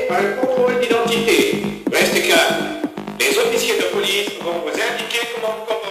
procéder à un contrôle d'identité. Restez calme. Les officiers de police vont vous indiquer comment vous comporter.